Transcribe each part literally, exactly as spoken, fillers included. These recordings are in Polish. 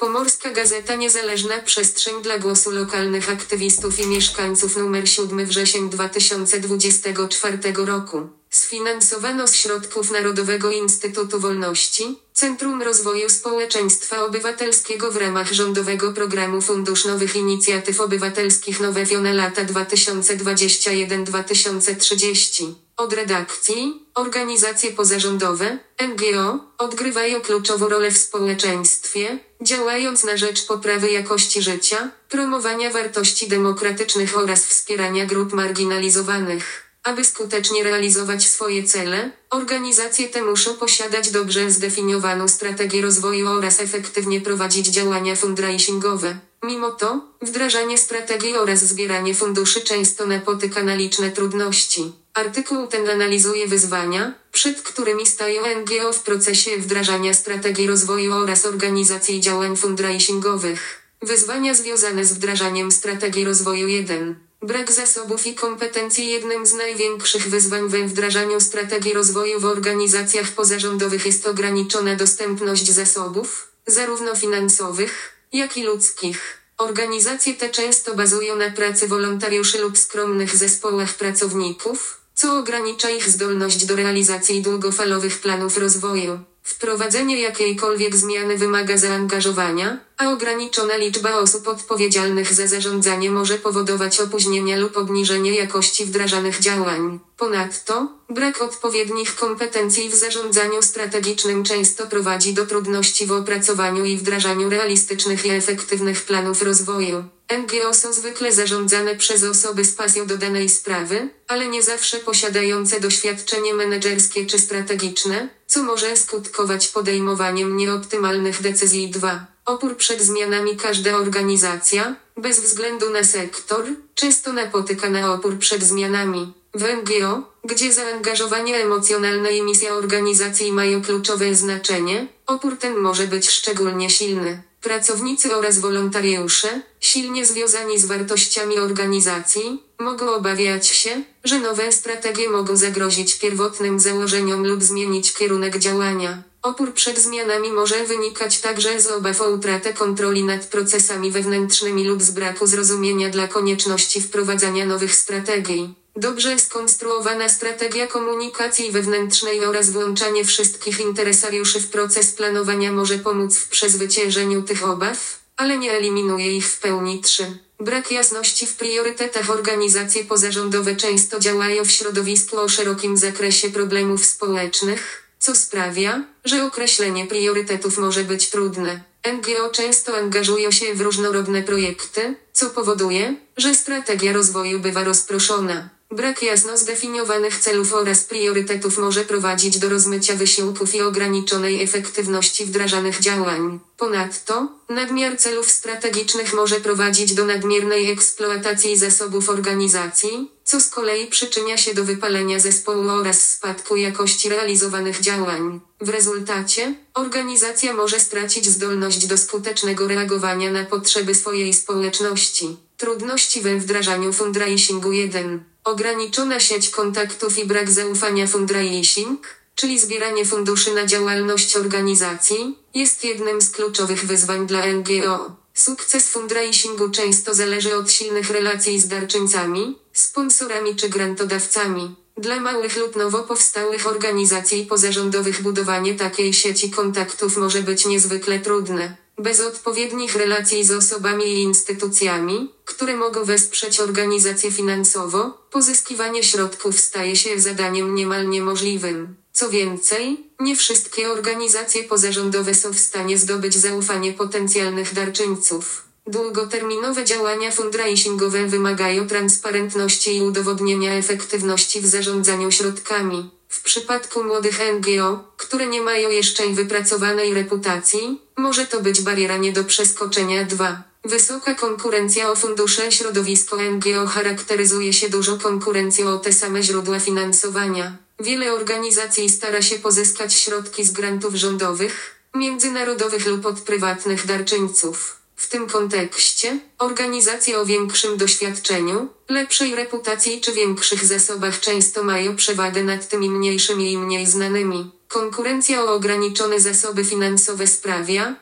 Pomorska Gazeta Niezależna Przestrzeń dla głosu lokalnych aktywistów i mieszkańców numer siódmy wrzesień dwa tysiące dwudziestego czwartego roku. Sfinansowano z środków Narodowego Instytutu Wolności, Centrum Rozwoju Społeczeństwa Obywatelskiego w ramach rządowego programu Fundusz Nowych Inicjatyw Obywatelskich Nowe Wio na lata dwa tysiące dwudziesty pierwszy do dwa tysiące trzydziestego. Od redakcji, organizacje pozarządowe, N G O, odgrywają kluczową rolę w społeczeństwie, działając na rzecz poprawy jakości życia, promowania wartości demokratycznych oraz wspierania grup marginalizowanych. Aby skutecznie realizować swoje cele, organizacje te muszą posiadać dobrze zdefiniowaną strategię rozwoju oraz efektywnie prowadzić działania fundraisingowe. Mimo to, wdrażanie strategii oraz zbieranie funduszy często napotyka na liczne trudności. Artykuł ten analizuje wyzwania, przed którymi stają N G O w procesie wdrażania strategii rozwoju oraz organizacji działań fundraisingowych. Wyzwania związane z wdrażaniem strategii rozwoju jeden. Brak zasobów i kompetencji. Jednym z największych wyzwań we wdrażaniu strategii rozwoju w organizacjach pozarządowych jest ograniczona dostępność zasobów, zarówno finansowych, jak i ludzkich. Organizacje te często bazują na pracy wolontariuszy lub skromnych zespołach pracowników, co ogranicza ich zdolność do realizacji długofalowych planów rozwoju. Wprowadzenie jakiejkolwiek zmiany wymaga zaangażowania, a ograniczona liczba osób odpowiedzialnych za zarządzanie może powodować opóźnienia lub obniżenie jakości wdrażanych działań. Ponadto, brak odpowiednich kompetencji w zarządzaniu strategicznym często prowadzi do trudności w opracowaniu i wdrażaniu realistycznych i efektywnych planów rozwoju. N G O są zwykle zarządzane przez osoby z pasją do danej sprawy, ale nie zawsze posiadające doświadczenie menedżerskie czy strategiczne, co może skutkować podejmowaniem nieoptymalnych decyzji. dwa. Opór przed zmianami. Każda organizacja, bez względu na sektor, często napotyka na opór przed zmianami. W N G O, gdzie zaangażowanie emocjonalne i misja organizacji mają kluczowe znaczenie, opór ten może być szczególnie silny. Pracownicy oraz wolontariusze, silnie związani z wartościami organizacji, mogą obawiać się, że nowe strategie mogą zagrozić pierwotnym założeniom lub zmienić kierunek działania. Opór przed zmianami może wynikać także z obaw o utratę kontroli nad procesami wewnętrznymi lub z braku zrozumienia dla konieczności wprowadzania nowych strategii. Dobrze skonstruowana strategia komunikacji wewnętrznej oraz włączanie wszystkich interesariuszy w proces planowania może pomóc w przezwyciężeniu tych obaw, ale nie eliminuje ich w pełni. trzy. Brak jasności w priorytetach. Organizacje pozarządowe często działają w środowisku o szerokim zakresie problemów społecznych, co sprawia, że określenie priorytetów może być trudne. N G O często angażują się w różnorodne projekty, co powoduje, że strategia rozwoju bywa rozproszona. Brak jasno zdefiniowanych celów oraz priorytetów może prowadzić do rozmycia wysiłków i ograniczonej efektywności wdrażanych działań. Ponadto, nadmiar celów strategicznych może prowadzić do nadmiernej eksploatacji zasobów organizacji, co z kolei przyczynia się do wypalenia zespołu oraz spadku jakości realizowanych działań. W rezultacie, organizacja może stracić zdolność do skutecznego reagowania na potrzeby swojej społeczności. Trudności we wdrażaniu fundraisingu. jeden. Ograniczona sieć kontaktów i brak zaufania. Fundraising, czyli zbieranie funduszy na działalność organizacji, jest jednym z kluczowych wyzwań dla N G O. Sukces fundraisingu często zależy od silnych relacji z darczyńcami, sponsorami czy grantodawcami. Dla małych lub nowo powstałych organizacji pozarządowych budowanie takiej sieci kontaktów może być niezwykle trudne. Bez odpowiednich relacji z osobami i instytucjami, które mogą wesprzeć organizację finansowo, pozyskiwanie środków staje się zadaniem niemal niemożliwym. Co więcej, nie wszystkie organizacje pozarządowe są w stanie zdobyć zaufanie potencjalnych darczyńców. Długoterminowe działania fundraisingowe wymagają transparentności i udowodnienia efektywności w zarządzaniu środkami. W przypadku młodych N G O, które nie mają jeszcze wypracowanej reputacji, może to być bariera nie do przeskoczenia. dwa. Wysoka konkurencja o fundusze. Środowisko N G O charakteryzuje się dużą konkurencją o te same źródła finansowania. Wiele organizacji stara się pozyskać środki z grantów rządowych, międzynarodowych lub od prywatnych darczyńców. W tym kontekście, organizacje o większym doświadczeniu, lepszej reputacji czy większych zasobach często mają przewagę nad tymi mniejszymi i mniej znanymi. Konkurencja o ograniczone zasoby finansowe sprawia,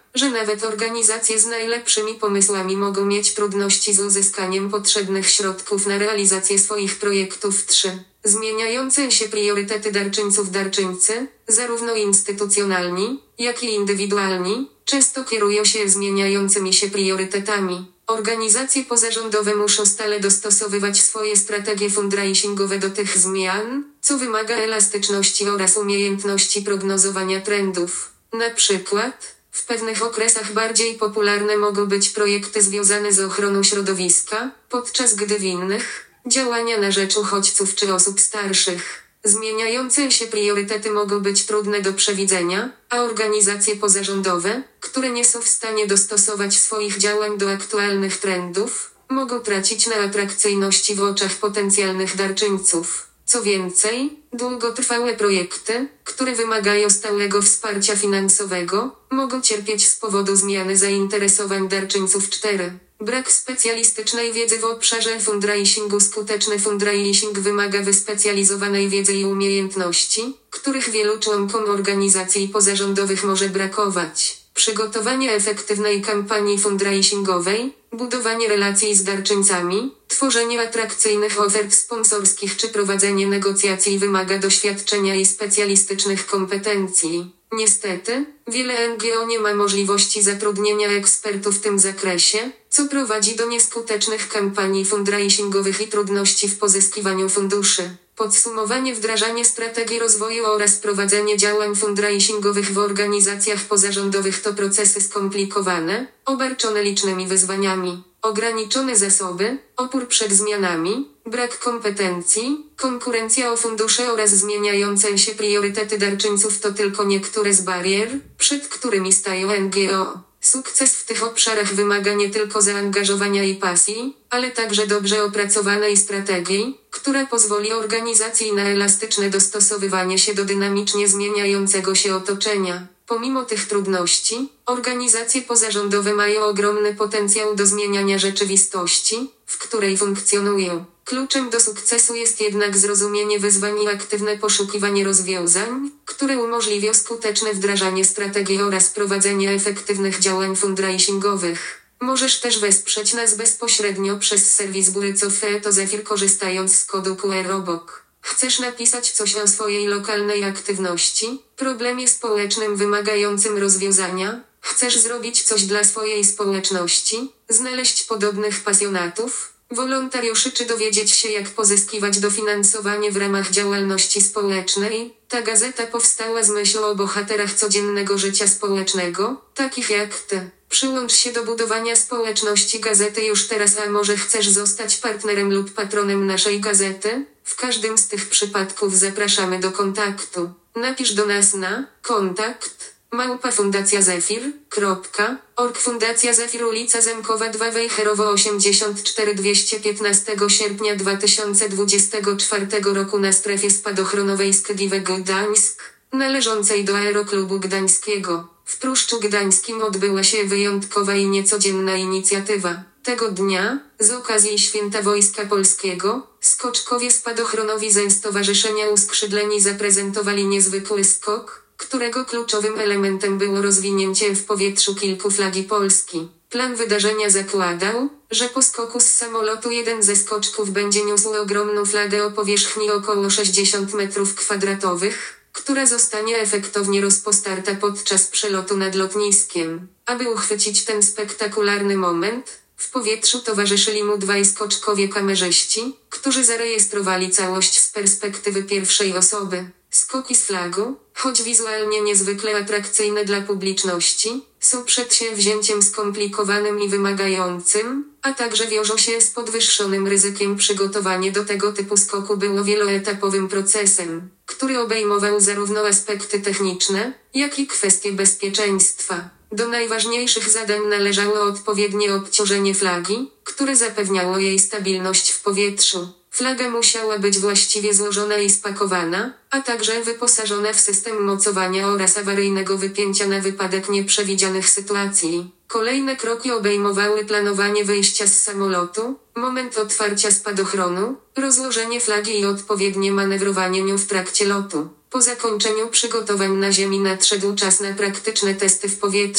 że nawet organizacje z najlepszymi pomysłami mogą mieć trudności z uzyskaniem potrzebnych środków na realizację swoich projektów. trzy. Zmieniające się priorytety darczyńców. Darczyńcy, zarówno instytucjonalni, jak i indywidualni, często kierują się zmieniającymi się priorytetami. Organizacje pozarządowe muszą stale dostosowywać swoje strategie fundraisingowe do tych zmian, co wymaga elastyczności oraz umiejętności prognozowania trendów. Na przykład, w pewnych okresach bardziej popularne mogą być projekty związane z ochroną środowiska, podczas gdy w innych działania na rzecz uchodźców czy osób starszych. Zmieniające się priorytety mogą być trudne do przewidzenia, a organizacje pozarządowe, które nie są w stanie dostosować swoich działań do aktualnych trendów, mogą tracić na atrakcyjności w oczach potencjalnych darczyńców. Co więcej, długotrwałe projekty, które wymagają stałego wsparcia finansowego, mogą cierpieć z powodu zmiany zainteresowań darczyńców. cztery. Brak specjalistycznej wiedzy w obszarze fundraisingu. Skuteczny fundraising wymaga wyspecjalizowanej wiedzy i umiejętności, których wielu członkom organizacji pozarządowych może brakować. Przygotowanie efektywnej kampanii fundraisingowej, budowanie relacji z darczyńcami, tworzenie atrakcyjnych ofert sponsorskich czy prowadzenie negocjacji wymaga doświadczenia i specjalistycznych kompetencji. Niestety, wiele N G O nie ma możliwości zatrudnienia ekspertów w tym zakresie, co prowadzi do nieskutecznych kampanii fundraisingowych i trudności w pozyskiwaniu funduszy. Podsumowanie. Wdrażanie strategii rozwoju oraz prowadzenie działań fundraisingowych w organizacjach pozarządowych to procesy skomplikowane, obarczone licznymi wyzwaniami. Ograniczone zasoby, opór przed zmianami, brak kompetencji, konkurencja o fundusze oraz zmieniające się priorytety darczyńców to tylko niektóre z barier, przed którymi stają N G O. Sukces w tych obszarach wymaga nie tylko zaangażowania i pasji, ale także dobrze opracowanej strategii, która pozwoli organizacji na elastyczne dostosowywanie się do dynamicznie zmieniającego się otoczenia. Pomimo tych trudności, organizacje pozarządowe mają ogromny potencjał do zmieniania rzeczywistości, w której funkcjonują. Kluczem do sukcesu jest jednak zrozumienie wyzwań i aktywne poszukiwanie rozwiązań, które umożliwią skuteczne wdrażanie strategii oraz prowadzenie efektywnych działań fundraisingowych. Możesz też wesprzeć nas bezpośrednio przez serwis Burycofe to Zephyr korzystając z kodu Q R obok. Chcesz napisać coś o swojej lokalnej aktywności, problemie społecznym wymagającym rozwiązania? Chcesz zrobić coś dla swojej społeczności, znaleźć podobnych pasjonatów, wolontariuszy czy dowiedzieć się, jak pozyskiwać dofinansowanie w ramach działalności społecznej? Ta gazeta powstała z myślą o bohaterach codziennego życia społecznego, takich jak ty. Przyłącz się do budowania społeczności gazety już teraz, a może chcesz zostać partnerem lub patronem naszej gazety? W każdym z tych przypadków zapraszamy do kontaktu. Napisz do nas na kontakt małpa fundacja zefir kropka org. Fundacja Zefir, ulica Zemkowa dwa, Wejherowo osiemdziesiąt cztery, dwieście piętnastego sierpnia dwa tysiące dwudziestego czwartego roku na strefie spadochronowej Skdiwego Gdańsk, należącej do Aeroklubu Gdańskiego. W Pruszczu Gdańskim odbyła się wyjątkowa i niecodzienna inicjatywa. Tego dnia, z okazji Święta Wojska Polskiego, skoczkowie spadochronowi ze Stowarzyszenia Uskrzydleni zaprezentowali niezwykły skok, którego kluczowym elementem było rozwinięcie w powietrzu kilku flagi Polski. Plan wydarzenia zakładał, że po skoku z samolotu jeden ze skoczków będzie niósł ogromną flagę o powierzchni około sześćdziesiąt metrów kwadratowych, która zostanie efektownie rozpostarta podczas przelotu nad lotniskiem. Aby uchwycić ten spektakularny moment, w powietrzu towarzyszyli mu dwaj skoczkowie kamerzyści, którzy zarejestrowali całość z perspektywy pierwszej osoby. Skoki z flagą, choć wizualnie niezwykle atrakcyjne dla publiczności, są przedsięwzięciem skomplikowanym i wymagającym, a także wiążą się z podwyższonym ryzykiem. Przygotowanie do tego typu skoku było wieloetapowym procesem, który obejmował zarówno aspekty techniczne, jak i kwestie bezpieczeństwa. Do najważniejszych zadań należało odpowiednie obciążenie flagi, które zapewniało jej stabilność w powietrzu. Flaga musiała być właściwie złożona i spakowana, a także wyposażona w system mocowania oraz awaryjnego wypięcia na wypadek nieprzewidzianych sytuacji. Kolejne kroki obejmowały planowanie wyjścia z samolotu, moment otwarcia spadochronu, rozłożenie flagi i odpowiednie manewrowanie nią w trakcie lotu. Po zakończeniu przygotowań na ziemi nadszedł czas na praktyczne testy w powietrzu.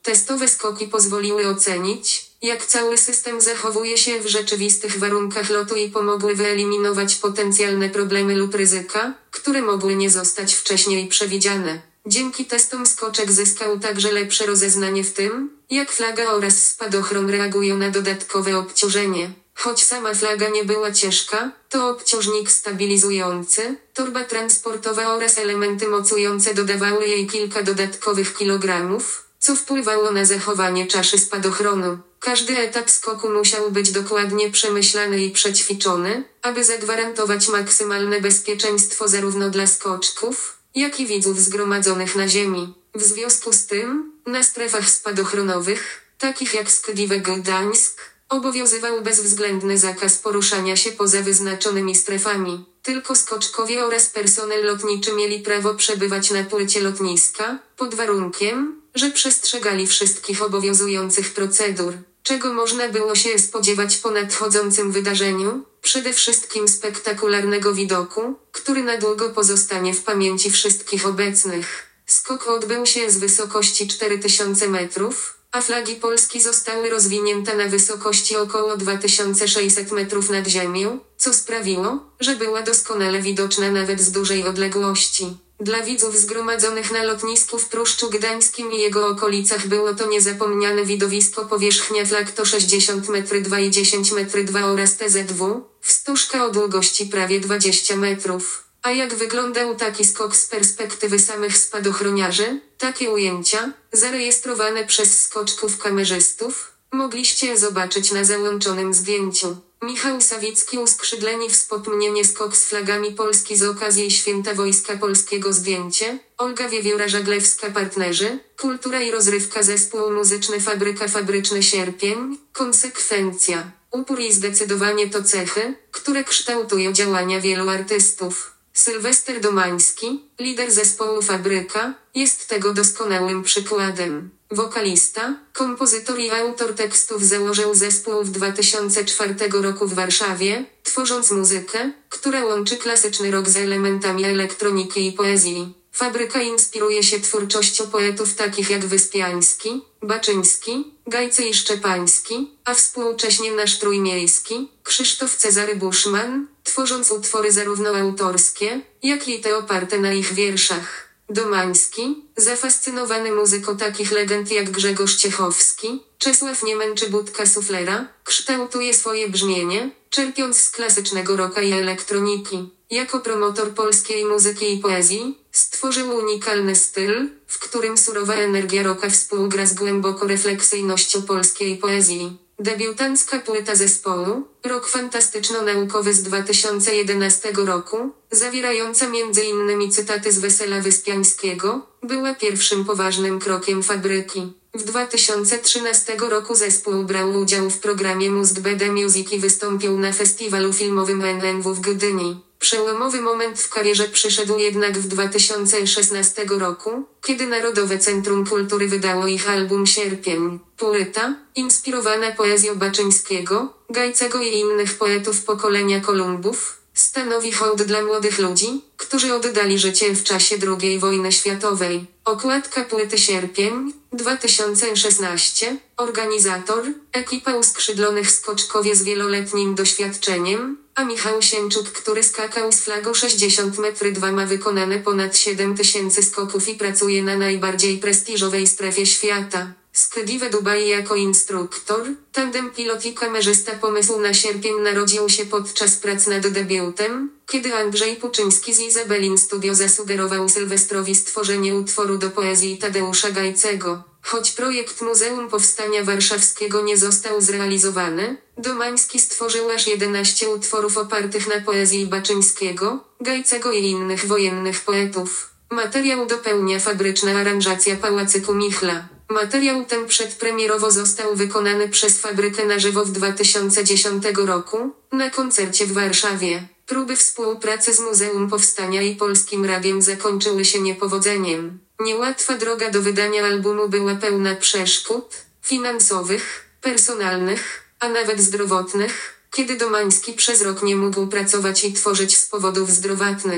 Testowe skoki pozwoliły ocenić, jak cały system zachowuje się w rzeczywistych warunkach lotu i pomogły wyeliminować potencjalne problemy lub ryzyka, które mogły nie zostać wcześniej przewidziane. Dzięki testom skoczek zyskał także lepsze rozeznanie w tym, jak flaga oraz spadochron reagują na dodatkowe obciążenie. Choć sama flaga nie była ciężka, to obciążnik stabilizujący, torba transportowa oraz elementy mocujące dodawały jej kilka dodatkowych kilogramów, co wpływało na zachowanie czaszy spadochronu. Każdy etap skoku musiał być dokładnie przemyślany i przećwiczony, aby zagwarantować maksymalne bezpieczeństwo zarówno dla skoczków, jak i widzów zgromadzonych na ziemi. W związku z tym, na strefach spadochronowych, takich jak Skedive Gdańsk, obowiązywał bezwzględny zakaz poruszania się poza wyznaczonymi strefami. Tylko skoczkowie oraz personel lotniczy mieli prawo przebywać na płycie lotniska, pod warunkiem, że przestrzegali wszystkich obowiązujących procedur. Czego można było się spodziewać po nadchodzącym wydarzeniu? Przede wszystkim spektakularnego widoku, który na długo pozostanie w pamięci wszystkich obecnych. Skok odbył się z wysokości cztery tysiące metrów, a flagi Polski zostały rozwinięte na wysokości około dwa tysiące sześćset metrów nad ziemią, co sprawiło, że była doskonale widoczna nawet z dużej odległości. Dla widzów zgromadzonych na lotnisku w Pruszczu Gdańskim i jego okolicach było to niezapomniane widowisko. Powierzchnia flag to sześćdziesiąt metrów dwa i dziesięć metrów dwa oraz T Z W, wstążka o długości prawie dwadzieścia metrów. A jak wyglądał taki skok z perspektywy samych spadochroniarzy? Takie ujęcia, zarejestrowane przez skoczków kamerzystów, mogliście zobaczyć na załączonym zdjęciu. Michał Sawicki, uskrzydleni wspomnienie skok z flagami Polski z okazji Święta Wojska Polskiego. Zdjęcie, Olga Wiewióra-Żaglewska. Partnerzy, kultura i rozrywka, zespół muzyczny Fabryka, Fabryczny Sierpień. Konsekwencja, upór i zdecydowanie to cechy, które kształtują działania wielu artystów. Sylwester Domański, lider zespołu Fabryka, jest tego doskonałym przykładem. Wokalista, kompozytor i autor tekstów założył zespół w dwa tysiące czwartym roku w Warszawie, tworząc muzykę, która łączy klasyczny rock z elementami elektroniki i poezji. Fabryka inspiruje się twórczością poetów takich jak Wyspiański, Baczyński, Gajcy i Szczepański, a współcześnie nasz trójmiejski, Krzysztof Cezary Buszman, tworząc utwory zarówno autorskie, jak i te oparte na ich wierszach. Domański, zafascynowany muzyką takich legend jak Grzegorz Ciechowski, Czesław Niemen czy Budka Suflera, kształtuje swoje brzmienie, czerpiąc z klasycznego rocka i elektroniki. Jako promotor polskiej muzyki i poezji, stworzył unikalny styl, w którym surowa energia rocka współgra z głęboko refleksyjnością polskiej poezji. Debiutancka płyta zespołu, Rok fantastyczno-naukowy z dwa tysiące jedenastego roku, zawierająca między innymi cytaty z Wesela Wyspiańskiego, była pierwszym poważnym krokiem Fabryki. W dwa tysiące trzynastym roku zespół brał udział w programie Must Be The Music i wystąpił na festiwalu filmowym N N W w Gdyni. Przełomowy moment w karierze przyszedł jednak w dwa tysiące szesnastym roku, kiedy Narodowe Centrum Kultury wydało ich album Sierpień. Płyta, inspirowana poezją Baczyńskiego, Gajcego i innych poetów pokolenia Kolumbów, stanowi hołd dla młodych ludzi, którzy oddali życie w czasie drugiej wojny światowej. Okładka płyty Sierpień, dwa tysiące szesnasty, organizator, ekipa uskrzydlonych skoczkowie z wieloletnim doświadczeniem, a Michał Sienczuk, który skakał z flagą sześćdziesiąt metrów dwa, ma wykonane ponad siedem tysięcy skoków i pracuje na najbardziej prestiżowej strefie świata. Skedive Dubai jako instruktor, tandem pilot i kamerzysta. Pomysł na Sierpień narodził się podczas prac nad debiutem, kiedy Andrzej Puczyński z Izabelin Studio zasugerował Sylwestrowi stworzenie utworu do poezji Tadeusza Gajcego. Choć projekt Muzeum Powstania Warszawskiego nie został zrealizowany, Domański stworzył aż jedenaście utworów opartych na poezji Baczyńskiego, Gajcego i innych wojennych poetów. Materiał dopełnia fabryczna aranżacja Pałacyku Michla. Materiał ten przedpremierowo został wykonany przez Fabrykę na żywo w dwa tysiące dziesiątym roku, na koncercie w Warszawie. Próby współpracy z Muzeum Powstania i Polskim Radiem zakończyły się niepowodzeniem. Niełatwa droga do wydania albumu była pełna przeszkód, finansowych, personalnych, a nawet zdrowotnych, kiedy Domański przez rok nie mógł pracować i tworzyć z powodów zdrowotnych.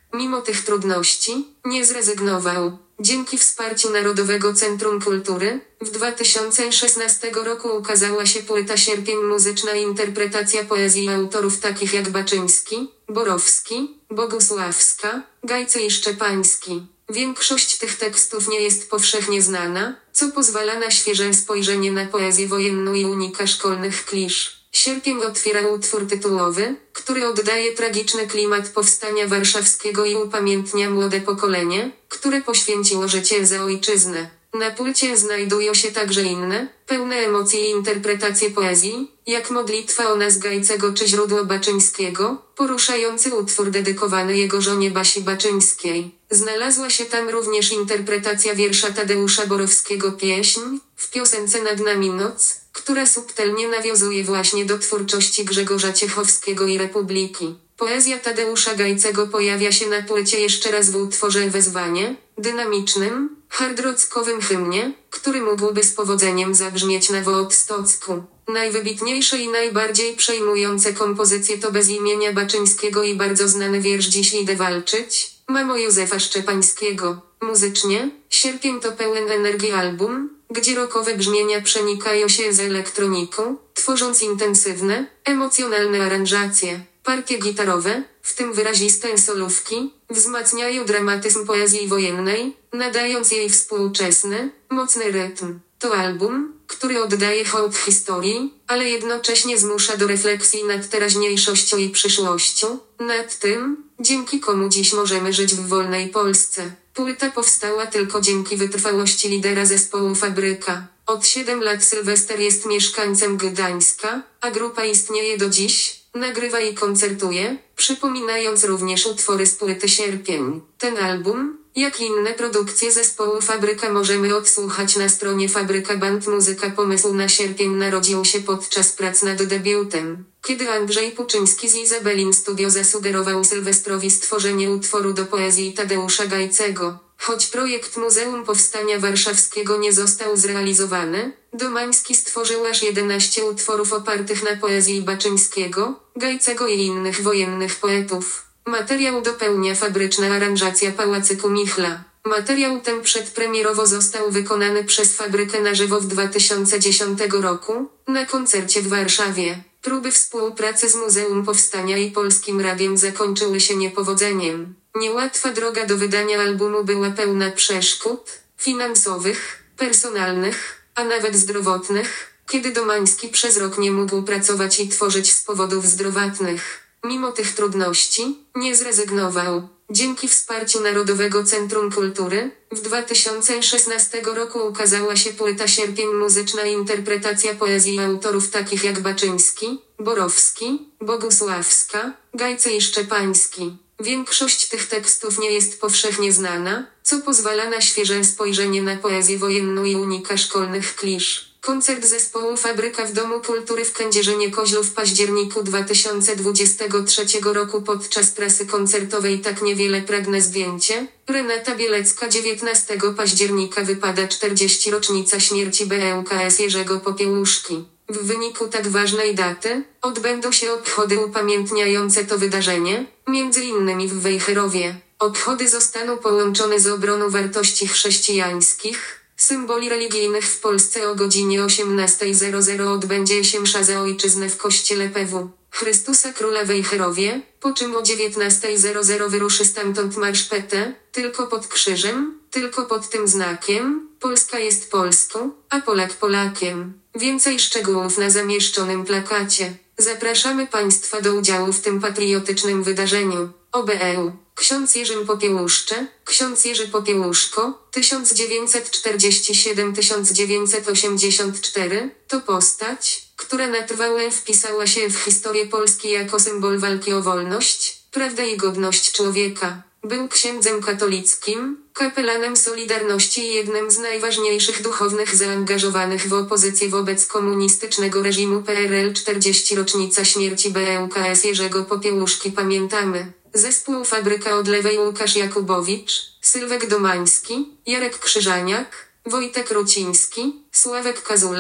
Mimo tych trudności, nie zrezygnował. Dzięki wsparciu Narodowego Centrum Kultury, w dwa tysiące szesnastego roku ukazała się płyta Sierpień, muzyczna interpretacja poezji autorów takich jak Baczyński, Borowski, Bogusławska, Gajcy i Szczepański. Większość tych tekstów nie jest powszechnie znana, co pozwala na świeże spojrzenie na poezję wojenną i unika szkolnych klisz. Sierpień otwiera utwór tytułowy, który oddaje tragiczny klimat powstania warszawskiego i upamiętnia młode pokolenie, które poświęciło życie za ojczyznę. Na płycie znajdują się także inne, pełne emocji i interpretacje poezji, jak Modlitwa o nas Gajcego czy Źródło Baczyńskiego, poruszający utwór dedykowany jego żonie Basi Baczyńskiej. Znalazła się tam również interpretacja wiersza Tadeusza Borowskiego Pieśń, w piosence Nad nami noc, która subtelnie nawiązuje właśnie do twórczości Grzegorza Ciechowskiego i Republiki. Poezja Tadeusza Gajcego pojawia się na płycie jeszcze raz w utworze Wezwanie, dynamicznym, hardrockowym hymnie, który mógłby z powodzeniem zabrzmieć na Woodstocku. Najwybitniejsze i najbardziej przejmujące kompozycje to Bez imienia Baczyńskiego i bardzo znany wiersz Dziś idę walczyć, Mamo Józefa Szczepańskiego. Muzycznie, Sierpień to pełen energii album, gdzie rockowe brzmienia przenikają się z elektroniką, tworząc intensywne, emocjonalne aranżacje. Partie gitarowe, w tym wyraziste solówki, wzmacniają dramatyzm poezji wojennej, nadając jej współczesny, mocny rytm. To album, który oddaje hołd historii, ale jednocześnie zmusza do refleksji nad teraźniejszością i przyszłością, nad tym, dzięki komu dziś możemy żyć w wolnej Polsce. Płyta powstała tylko dzięki wytrwałości lidera zespołu Fabryka. Od siedem lat Sylwester jest mieszkańcem Gdańska, a grupa istnieje do dziś. Nagrywa i koncertuje, przypominając również utwory z płyty Sierpień. Ten album, jak i inne produkcje zespołu Fabryka możemy odsłuchać na stronie Fabryka Band. Muzyka. Pomysł na Sierpień narodził się podczas prac nad debiutem, kiedy Andrzej Puczyński z Izabelin Studio zasugerował Sylwestrowi stworzenie utworu do poezji Tadeusza Gajcego. Choć projekt Muzeum Powstania Warszawskiego nie został zrealizowany, Domański stworzył aż jedenaście utworów opartych na poezji Baczyńskiego, Gajcego i innych wojennych poetów. Materiał dopełnia fabryczna aranżacja Pałacyku Michla. Materiał ten przedpremierowo został wykonany przez Fabrykę na żywo w dwa tysiące dziesiątego roku, na koncercie w Warszawie. Próby współpracy z Muzeum Powstania i Polskim Radiem zakończyły się niepowodzeniem. Niełatwa droga do wydania albumu była pełna przeszkód, finansowych, personalnych, a nawet zdrowotnych, kiedy Domański przez rok nie mógł pracować i tworzyć z powodów zdrowotnych. Mimo tych trudności, nie zrezygnował. Dzięki wsparciu Narodowego Centrum Kultury, w dwa tysiące szesnastego roku ukazała się płyta Sierpień, muzyczna interpretacja poezji autorów takich jak Baczyński, Borowski, Bogusławska, Gajcy i Szczepański. Większość tych tekstów nie jest powszechnie znana, co pozwala na świeże spojrzenie na poezję wojenną i unika szkolnych klisz. Koncert zespołu Fabryka w Domu Kultury w Kędzierzynie-Koźlu w październiku dwa tysiące dwudziestego trzeciego roku. Podczas trasy koncertowej Tak niewiele pragnę zdjęcie, Renata Bielecka. dziewiętnastego października wypada czterdziesta rocznica śmierci B L K S Jerzego Popiełuszki. W wyniku tak ważnej daty, odbędą się obchody upamiętniające to wydarzenie, między innymi w Wejherowie. Obchody zostaną połączone z obroną wartości chrześcijańskich, symboli religijnych w Polsce. O godzinie osiemnasta odbędzie się msza za ojczyznę w kościele P W Chrystusa Króla w Wejherowie, po czym o dziewiętnasta wyruszy stamtąd marsz P T, tylko pod krzyżem, tylko pod tym znakiem, Polska jest Polską, a Polak Polakiem. Więcej szczegółów na zamieszczonym plakacie. Zapraszamy Państwa do udziału w tym patriotycznym wydarzeniu. O B E. Ksiądz Jerzy Popiełuszcze, ksiądz Jerzy Popiełuszko, tysiąc dziewięćset czterdziesty siódmy do tysiąc dziewięćset osiemdziesiątego czwartego, to postać, która na trwałe wpisała się w historię Polski jako symbol walki o wolność, prawdę i godność człowieka. Był księdzem katolickim, kapelanem Solidarności i jednym z najważniejszych duchownych zaangażowanych w opozycję wobec komunistycznego reżimu P R L. czterdziesta rocznica śmierci B L K S Jerzego Popiełuszki. Pamiętamy. Zespół Fabryka od lewej: Łukasz Jakubowicz, Sylwek Domański, Jarek Krzyżaniak, Wojtek Ruciński, Sławek Kazulak,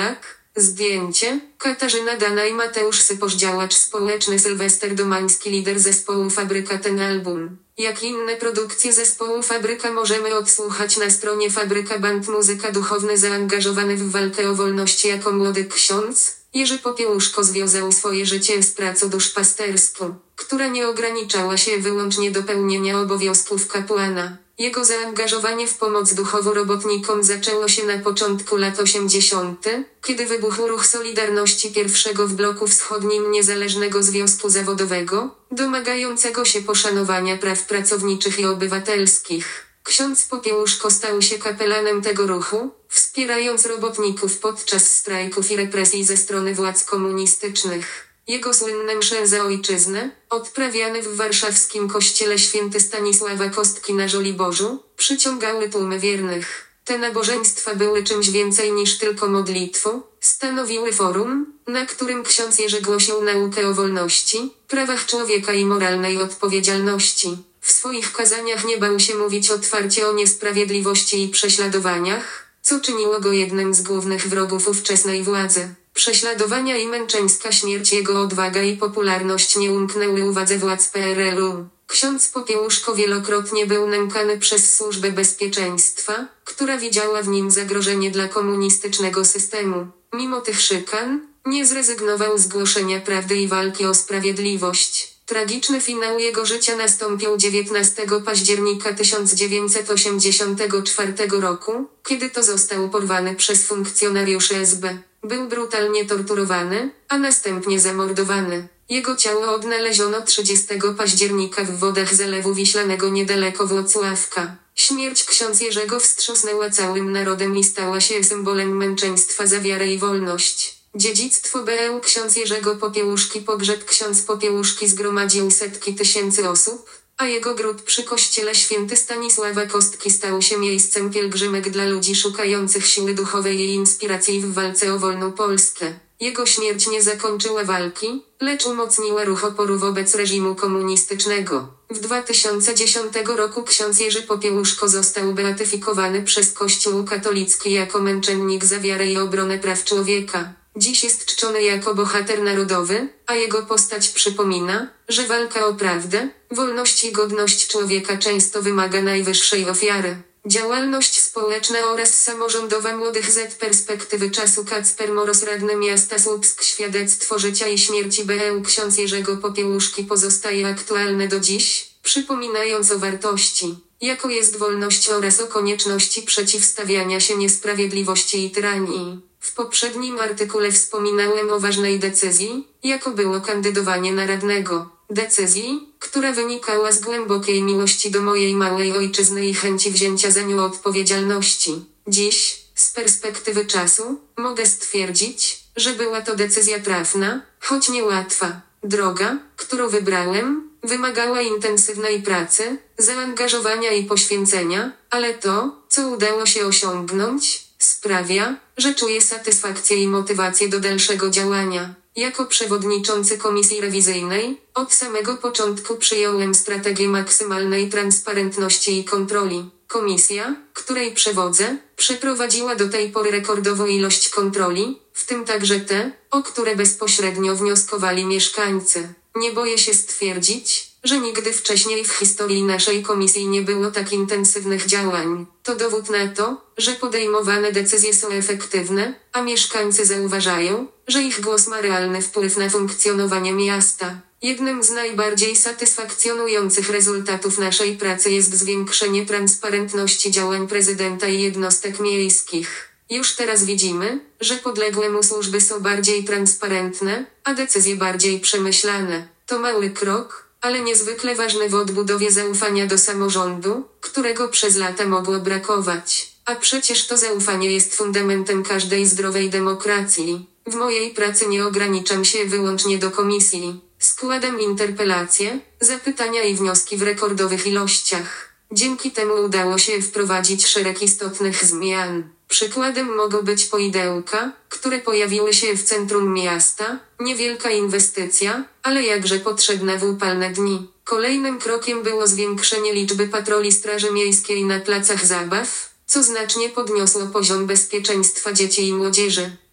Zdjęcie: Katarzyna Dana i Mateusz Syposz, działacz społeczny. Sylwester Domański, lider zespołu Fabryka. Ten album, jak i inne produkcje zespołu Fabryka, możemy odsłuchać na stronie Fabryka. Band muzyka duchowny zaangażowany w walkę o wolność. Jako młody ksiądz, Jerzy Popiełuszko związał swoje życie z pracą duszpasterską, która nie ograniczała się wyłącznie do pełnienia obowiązków kapłana. Jego zaangażowanie w pomoc duchową robotnikom zaczęło się na początku lat osiemdziesiątych, kiedy wybuchł ruch Solidarności pierwszego w bloku wschodnim Niezależnego Związku Zawodowego, domagającego się poszanowania praw pracowniczych i obywatelskich. Ksiądz Popiełuszko stał się kapelanem tego ruchu, wspierając robotników podczas strajków i represji ze strony władz komunistycznych. Jego słynne msze za ojczyznę, odprawiane w warszawskim kościele Święty Stanisława Kostki na Żoliborzu, przyciągały tłumy wiernych. Te nabożeństwa były czymś więcej niż tylko modlitwą, stanowiły forum, na którym ksiądz Jerzy głosił naukę o wolności, prawach człowieka i moralnej odpowiedzialności. W swoich kazaniach nie bał się mówić otwarcie o niesprawiedliwości i prześladowaniach, co czyniło go jednym z głównych wrogów ówczesnej władzy. Prześladowania i męczeńska śmierć, jego odwaga i popularność nie umknęły uwadze władz P R L u. Ksiądz Popiełuszko wielokrotnie był nękany przez Służbę Bezpieczeństwa, która widziała w nim zagrożenie dla komunistycznego systemu. Mimo tych szykan, nie zrezygnował z głoszenia prawdy i walki o sprawiedliwość. Tragiczny finał jego życia nastąpił dziewiętnastego października tysiąc dziewięćset osiemdziesiątego czwartego roku, kiedy to został porwany przez funkcjonariuszy S B. Był brutalnie torturowany, a następnie zamordowany. Jego ciało odnaleziono trzydziestego października w wodach Zalewu Wiślanego niedaleko Włocławka. Śmierć ksiądz Jerzego wstrząsnęła całym narodem i stała się symbolem męczeństwa za wiarę i wolność. Dziedzictwo B E U ksiądz Jerzego Popiełuszki. Pogrzeb ksiądz Popiełuszki zgromadził setki tysięcy osób, a jego grób przy kościele Święty Stanisława Kostki stał się miejscem pielgrzymek dla ludzi szukających siły duchowej i inspiracji w walce o wolną Polskę. Jego śmierć nie zakończyła walki, lecz umocniła ruch oporu wobec reżimu komunistycznego. W dwa tysiące dziesiątym roku ksiądz Jerzy Popiełuszko został beatyfikowany przez Kościół katolicki jako męczennik za wiarę i obronę praw człowieka. Dziś jest czczony jako bohater narodowy, a jego postać przypomina, że walka o prawdę, wolność i godność człowieka często wymaga najwyższej ofiary. Działalność społeczna oraz samorządowa młodych z perspektywy czasu. Kacper Moros, radny miasta Słupsk. Świadectwo życia i śmierci B E U ksiądz Jerzego Popiełuszki pozostaje aktualne do dziś, przypominając o wartości, jaką jest wolność oraz o konieczności przeciwstawiania się niesprawiedliwości i tyranii. W poprzednim artykule wspominałem o ważnej decyzji, jaką było kandydowanie na radnego. Decyzji, która wynikała z głębokiej miłości do mojej małej ojczyzny i chęci wzięcia za nią odpowiedzialności. Dziś, z perspektywy czasu, mogę stwierdzić, że była to decyzja trafna, choć niełatwa. Droga, którą wybrałem, wymagała intensywnej pracy, zaangażowania i poświęcenia, ale to, co udało się osiągnąć, sprawia, że czuję satysfakcję i motywację do dalszego działania. Jako przewodniczący komisji rewizyjnej, od samego początku przyjąłem strategię maksymalnej transparentności i kontroli. Komisja, której przewodzę, przeprowadziła do tej pory rekordową ilość kontroli, w tym także te, o które bezpośrednio wnioskowali mieszkańcy. Nie boję się stwierdzić, że nigdy wcześniej w historii naszej komisji nie było tak intensywnych działań. To dowód na to, że podejmowane decyzje są efektywne, a mieszkańcy zauważają, że ich głos ma realny wpływ na funkcjonowanie miasta. Jednym z najbardziej satysfakcjonujących rezultatów naszej pracy jest zwiększenie transparentności działań prezydenta i jednostek miejskich. Już teraz widzimy, że podległe mu służby są bardziej transparentne, a decyzje bardziej przemyślane. To mały krok, ale niezwykle ważny w odbudowie zaufania do samorządu, którego przez lata mogło brakować. A przecież to zaufanie jest fundamentem każdej zdrowej demokracji. W mojej pracy nie ograniczam się wyłącznie do komisji. Składam interpelacje, zapytania i wnioski w rekordowych ilościach. Dzięki temu udało się wprowadzić szereg istotnych zmian. Przykładem mogą być poidełka, które pojawiły się w centrum miasta, niewielka inwestycja, ale jakże potrzebna w upalne dni. Kolejnym krokiem było zwiększenie liczby patroli Straży Miejskiej na placach zabaw, co znacznie podniosło poziom bezpieczeństwa dzieci i młodzieży.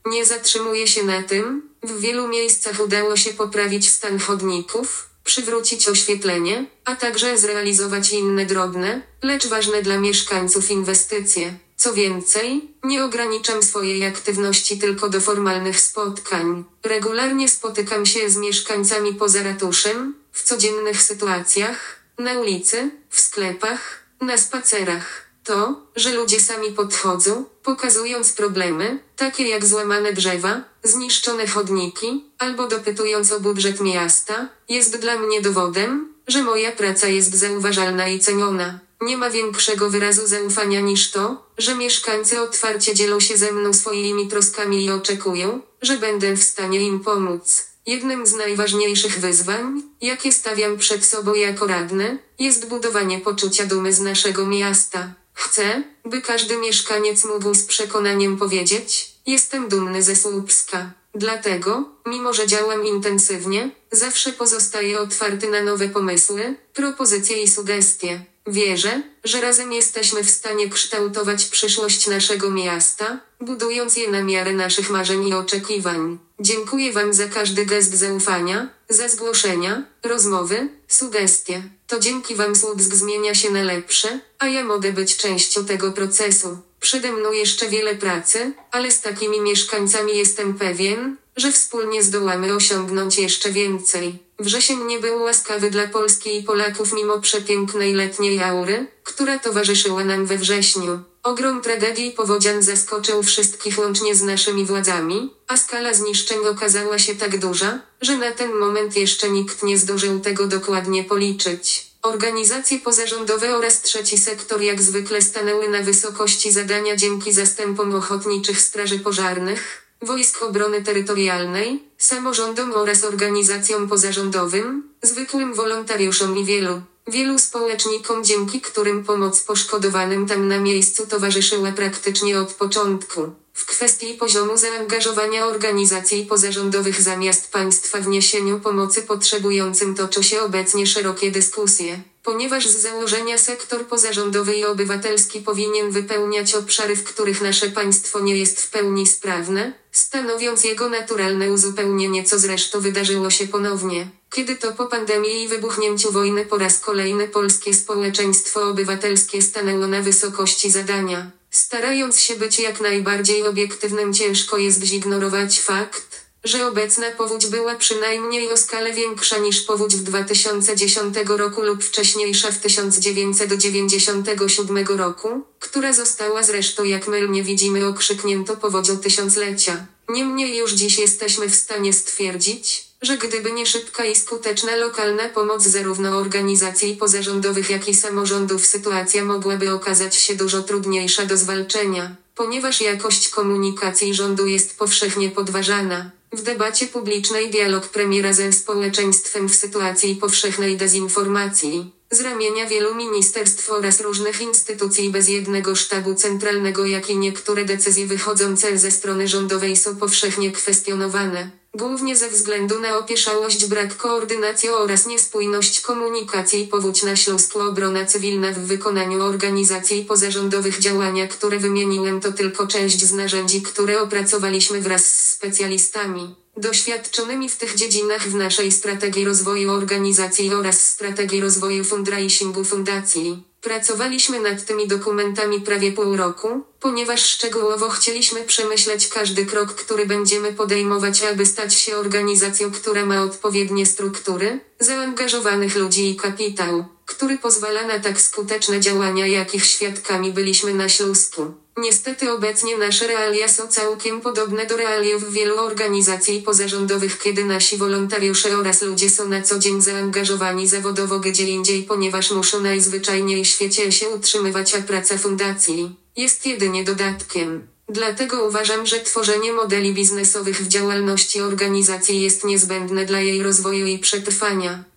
Nie zatrzymuje się na tym, w wielu miejscach udało się poprawić stan chodników, przywrócić oświetlenie, a także zrealizować inne drobne, lecz ważne dla mieszkańców inwestycje. Co więcej, nie ograniczam swojej aktywności tylko do formalnych spotkań. Regularnie spotykam się z mieszkańcami poza ratuszem, w codziennych sytuacjach, na ulicy, w sklepach, na spacerach. To, że ludzie sami podchodzą, pokazując problemy, takie jak złamane drzewa, zniszczone chodniki, albo dopytując o budżet miasta, jest dla mnie dowodem, że moja praca jest zauważalna i ceniona. Nie ma większego wyrazu zaufania niż to, że mieszkańcy otwarcie dzielą się ze mną swoimi troskami i oczekują, że będę w stanie im pomóc. Jednym z najważniejszych wyzwań, jakie stawiam przed sobą jako radny, jest budowanie poczucia dumy z naszego miasta. Chcę, by każdy mieszkaniec mógł z przekonaniem powiedzieć: jestem dumny ze Słupska. Dlatego, mimo że działam intensywnie, zawsze pozostaję otwarty na nowe pomysły, propozycje i sugestie. Wierzę, że razem jesteśmy w stanie kształtować przyszłość naszego miasta, budując je na miarę naszych marzeń i oczekiwań. Dziękuję Wam za każdy gest zaufania, za zgłoszenia, rozmowy, sugestie. To dzięki Wam Słupsk zmienia się na lepsze, a ja mogę być częścią tego procesu. Przede mną jeszcze wiele pracy, ale z takimi mieszkańcami jestem pewien, że wspólnie zdołamy osiągnąć jeszcze więcej. Wrzesień nie był łaskawy dla Polski i Polaków mimo przepięknej letniej aury, która towarzyszyła nam we wrześniu. Ogrom tragedii powodzian zaskoczył wszystkich łącznie z naszymi władzami, a skala zniszczeń okazała się tak duża, że na ten moment jeszcze nikt nie zdążył tego dokładnie policzyć. Organizacje pozarządowe oraz trzeci sektor jak zwykle stanęły na wysokości zadania dzięki zastępom ochotniczych straży pożarnych, Wojsk Obrony Terytorialnej, samorządom oraz organizacjom pozarządowym, zwykłym wolontariuszom i wielu, wielu społecznikom, dzięki którym pomoc poszkodowanym tam na miejscu towarzyszyła praktycznie od początku. W kwestii poziomu zaangażowania organizacji pozarządowych zamiast państwa w niesieniu pomocy potrzebującym toczą się obecnie szerokie dyskusje. Ponieważ z założenia sektor pozarządowy i obywatelski powinien wypełniać obszary, w których nasze państwo nie jest w pełni sprawne, stanowiąc jego naturalne uzupełnienie, co zresztą wydarzyło się ponownie. Kiedy to po pandemii i wybuchnięciu wojny po raz kolejny polskie społeczeństwo obywatelskie stanęło na wysokości zadania. Starając się być jak najbardziej obiektywnym, ciężko jest zignorować fakt, że obecna powódź była przynajmniej o skalę większa niż powódź w dwa tysiące dziesiątego roku lub wcześniejsza w tysiąc dziewięćset dziewięćdziesiątego siódmego roku, która została zresztą, jak mylnie widzimy, okrzyknięto powodzią tysiąclecia. Niemniej już dziś jesteśmy w stanie stwierdzić, że gdyby nie szybka i skuteczna lokalna pomoc zarówno organizacji pozarządowych, jak i samorządów, sytuacja mogłaby okazać się dużo trudniejsza do zwalczenia, ponieważ jakość komunikacji rządu jest powszechnie podważana. W debacie publicznej dialog premiera ze społeczeństwem w sytuacji powszechnej dezinformacji, z ramienia wielu ministerstw oraz różnych instytucji bez jednego sztabu centralnego, jak i niektóre decyzje wychodzące ze strony rządowej są powszechnie kwestionowane. Głównie ze względu na opieszałość, brak koordynacji oraz niespójność komunikacji. Powódź na Śląsku, obrona cywilna w wykonaniu organizacji pozarządowych. Działania, które wymieniłem, to tylko część z narzędzi, które opracowaliśmy wraz z specjalistami doświadczonymi w tych dziedzinach w naszej strategii rozwoju organizacji oraz strategii rozwoju fundraisingu fundacji. Pracowaliśmy nad tymi dokumentami prawie pół roku, ponieważ szczegółowo chcieliśmy przemyśleć każdy krok, który będziemy podejmować, aby stać się organizacją, która ma odpowiednie struktury, zaangażowanych ludzi i kapitał, który pozwala na tak skuteczne działania, jakich świadkami byliśmy na Śląsku. Niestety obecnie nasze realia są całkiem podobne do realiów wielu organizacji pozarządowych, kiedy nasi wolontariusze oraz ludzie są na co dzień zaangażowani zawodowo gdzie indziej, ponieważ muszą najzwyczajniej w świecie się utrzymywać, a praca fundacji jest jedynie dodatkiem. Dlatego uważam, że tworzenie modeli biznesowych w działalności organizacji jest niezbędne dla jej rozwoju i przetrwania.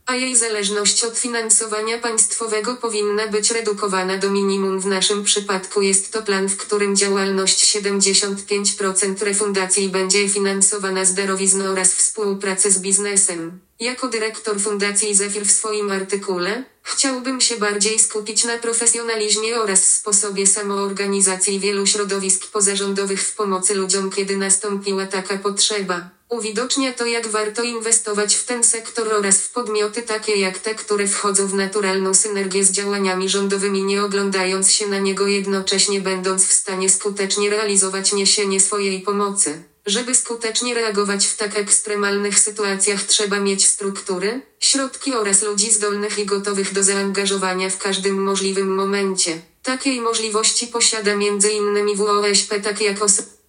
a jej zależność od finansowania państwowego powinna być redukowana do minimum. W naszym przypadku jest to plan, w którym działalność siedemdziesiąt pięć procent refundacji będzie finansowana z darowizny oraz współpracy z biznesem. Jako dyrektor Fundacji Zefir w swoim artykule, chciałbym się bardziej skupić na profesjonalizmie oraz sposobie samoorganizacji wielu środowisk pozarządowych w pomocy ludziom, kiedy nastąpiła taka potrzeba. Uwidocznia to, jak warto inwestować w ten sektor oraz w podmioty takie jak te, które wchodzą w naturalną synergię z działaniami rządowymi, nie oglądając się na niego, jednocześnie będąc w stanie skutecznie realizować niesienie swojej pomocy. Żeby skutecznie reagować w tak ekstremalnych sytuacjach, trzeba mieć struktury, środki oraz ludzi zdolnych i gotowych do zaangażowania w każdym możliwym momencie. Takiej możliwości posiada między innymi W O S P, tak jak osoby